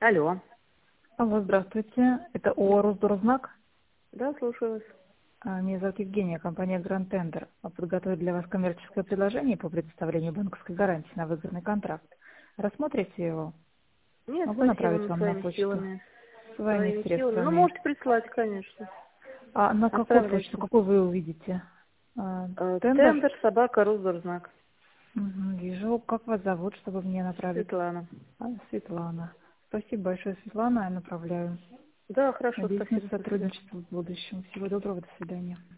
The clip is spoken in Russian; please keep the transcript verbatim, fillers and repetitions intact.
Алло. Алло, здравствуйте. Это ООО «Росдорзнак». Да, слушаю вас. А, Меня зовут Евгения, компания Grand Tender. А Подготовить для вас коммерческое предложение по предоставлению банковской гарантии на выгодный контракт. Рассмотрите его. Нет, Могу спасибо, направить мы вам на своими почту силами. своими Своими силами. Ну, средствами. можете прислать, конечно. А на какую почту? Отправляйте. Какую вы увидите? А, Э, Тендер? Тендер, собака, Росдорзнак. Мгм, вижу. Как вас зовут, чтобы мне направить? Светлана. А, Светлана. Спасибо большое, Светлана. Я направляю. Да, хорошо, Надеюсь на спасибо. До свидания. сотрудничество в будущем. Всего доброго. До свидания.